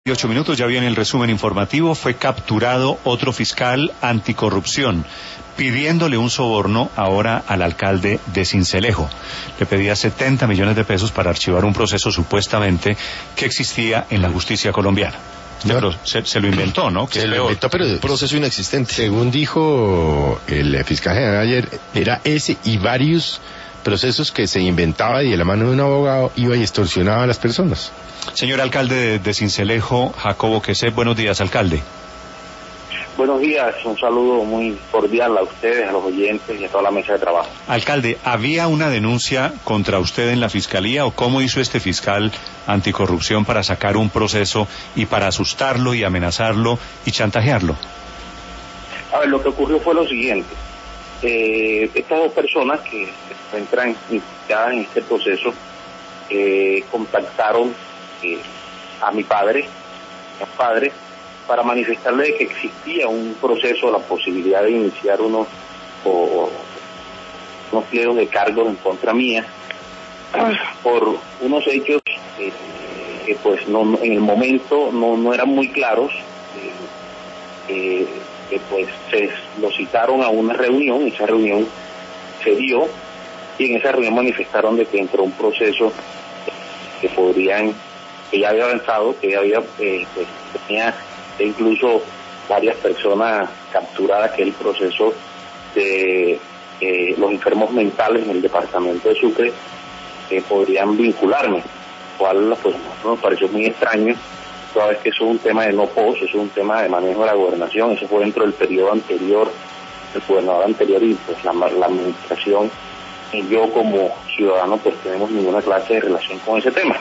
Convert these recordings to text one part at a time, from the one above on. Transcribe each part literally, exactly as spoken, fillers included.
Ocho minutos, ya viene el resumen informativo. Fue capturado otro fiscal anticorrupción pidiéndole un soborno ahora al alcalde de Sincelejo. Le pedía setenta millones de pesos para archivar un proceso supuestamente que existía en la justicia colombiana. Este no. se, se lo inventó, ¿no? Que se lo inventó, pero un proceso inexistente. Según dijo el fiscal general ayer, era ese y varios procesos que se inventaba y de la mano de un abogado iba y extorsionaba a las personas. Señor alcalde de, de Sincelejo, Jacobo Quesé, buenos días, alcalde. Buenos días, un saludo muy cordial a ustedes, a los oyentes y a toda la mesa de trabajo. Alcalde, ¿había una denuncia contra usted en la fiscalía o cómo hizo este fiscal anticorrupción para sacar un proceso y para asustarlo y amenazarlo y chantajearlo? A ver, lo que ocurrió fue lo siguiente. Eh, estas dos personas que se encuentran implicadas en este proceso eh, contactaron eh, a mi padre, a mi padre, para manifestarle de que existía un proceso, la posibilidad de iniciar unos, o, unos pliegos de cargos en contra mía por unos hechos eh, que pues no, en el momento no, no eran muy claros, eh, eh, que pues se lo citaron a una reunión, esa reunión se dio y en esa reunión manifestaron de que entró un proceso que podrían, que ya había avanzado, que ya había, eh, pues tenía incluso varias personas capturadas, que es el proceso de eh, los enfermos mentales en el departamento de Sucre, que podrían vincularme, cual pues nos pareció muy extraño, toda vez que eso es un tema de no pos, eso es un tema de manejo de la gobernación, eso fue dentro del periodo anterior, el gobernador anterior y pues la, la administración, y yo como ciudadano pues tenemos ninguna clase de relación con ese tema.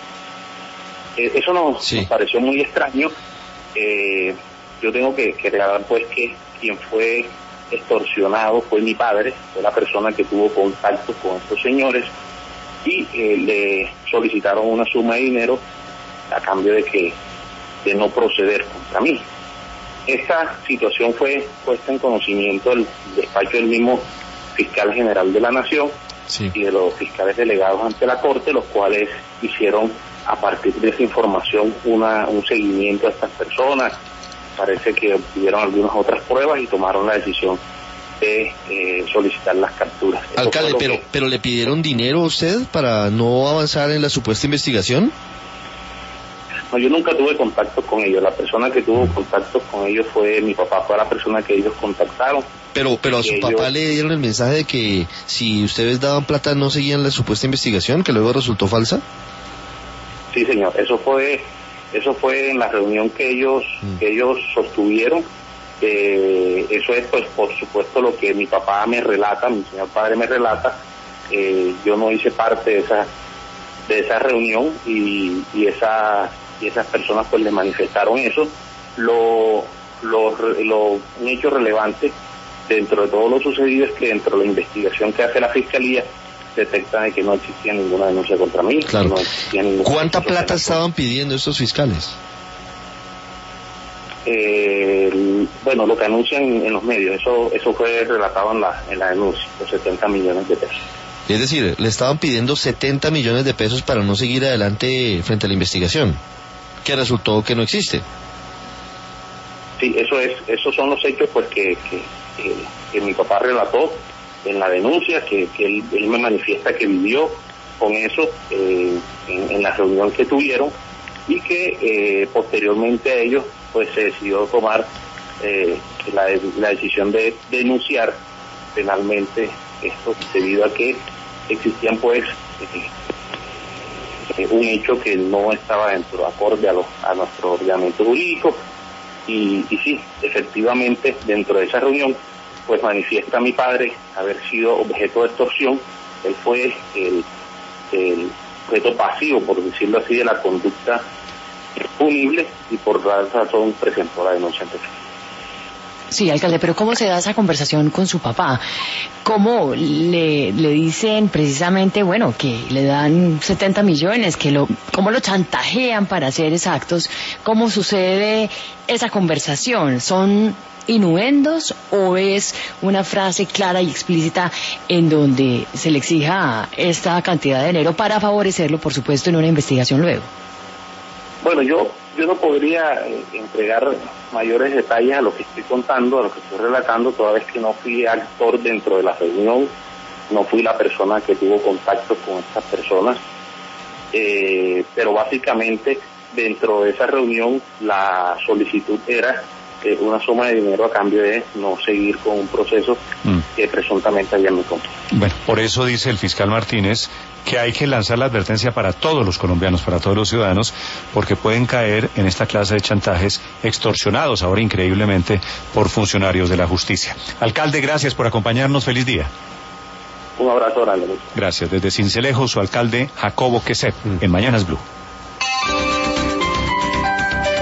Eh, eso nos, sí. nos pareció muy extraño. Eh, yo tengo que, que aclarar pues que quien fue extorsionado fue mi padre, fue la persona que tuvo contacto con estos señores y eh, le solicitaron una suma de dinero a cambio de que de no proceder contra mí. Esta situación fue puesta en conocimiento del despacho del mismo fiscal general de la Nación, sí, y de los fiscales delegados ante la Corte, los cuales hicieron a partir de esa información una, un seguimiento a estas personas. Parece que obtuvieron algunas otras pruebas y tomaron la decisión de eh, solicitar las capturas. Alcalde, pero, que... pero ¿le pidieron dinero a usted para no avanzar en la supuesta investigación? No, yo nunca tuve contacto con ellos. La persona que tuvo contacto con ellos fue mi papá, fue la persona que ellos contactaron. Pero pero a su ellos... papá le dieron el mensaje de que si ustedes daban plata no seguían la supuesta investigación, que luego resultó falsa. Sí, señor, eso fue eso fue en la reunión que ellos mm. que ellos sostuvieron. Eh, eso es, pues, por supuesto, lo que mi papá me relata, mi señor padre me relata. Eh, yo no hice parte de esa de esa reunión y, y esa y esas personas pues le manifestaron eso. Lo, lo, lo un hecho relevante dentro de todo lo sucedido es que dentro de la investigación que hace la Fiscalía detectan de que no existía ninguna denuncia contra mí. Claro. No existía ningún ¿Cuánta plata estaban pidiendo estos fiscales? Eh, bueno, lo que anuncian en los medios, eso eso fue relatado en la, en la denuncia, los setenta millones de pesos. Es decir, le estaban pidiendo setenta millones de pesos para no seguir adelante frente a la investigación, que resultó que no existe. Sí, eso es, esos son los hechos pues que, que, que, que mi papá relató en la denuncia, que, que él, él me manifiesta que vivió con eso eh, en, en la reunión que tuvieron y que eh, posteriormente a ellos pues se decidió tomar eh, la, la decisión de denunciar penalmente esto debido a que existían pues eh, un hecho que no estaba dentro acorde a, los, a nuestro ordenamiento jurídico y, y sí, efectivamente dentro de esa reunión pues manifiesta a mi padre haber sido objeto de extorsión. Él fue el, el objeto pasivo, por decirlo así, de la conducta punible y por esa razón presentó la denuncia ante él. Sí, alcalde, pero ¿cómo se da esa conversación con su papá? ¿Cómo le, le dicen precisamente, bueno, que le dan setenta millones, que lo, cómo lo chantajean para hacer esos actos? ¿Cómo sucede esa conversación? ¿Son innuendos o es una frase clara y explícita en donde se le exija esta cantidad de dinero para favorecerlo, por supuesto, en una investigación luego? Bueno, yo yo no podría eh, entregar mayores detalles a lo que estoy contando, a lo que estoy relatando, toda vez que no fui actor dentro de la reunión, no fui la persona que tuvo contacto con estas personas, eh, pero básicamente dentro de esa reunión la solicitud era eh, una suma de dinero a cambio de no seguir con un proceso mm. que presuntamente habían me contado. Bueno, por eso dice el fiscal Martínez que hay que lanzar la advertencia para todos los colombianos, para todos los ciudadanos, porque pueden caer en esta clase de chantajes extorsionados ahora increíblemente por funcionarios de la justicia. Alcalde, gracias por acompañarnos. Feliz día. Un abrazo grande. Gracias. Desde Sincelejo, su alcalde Jacobo Quesep, en Mañanas Blue.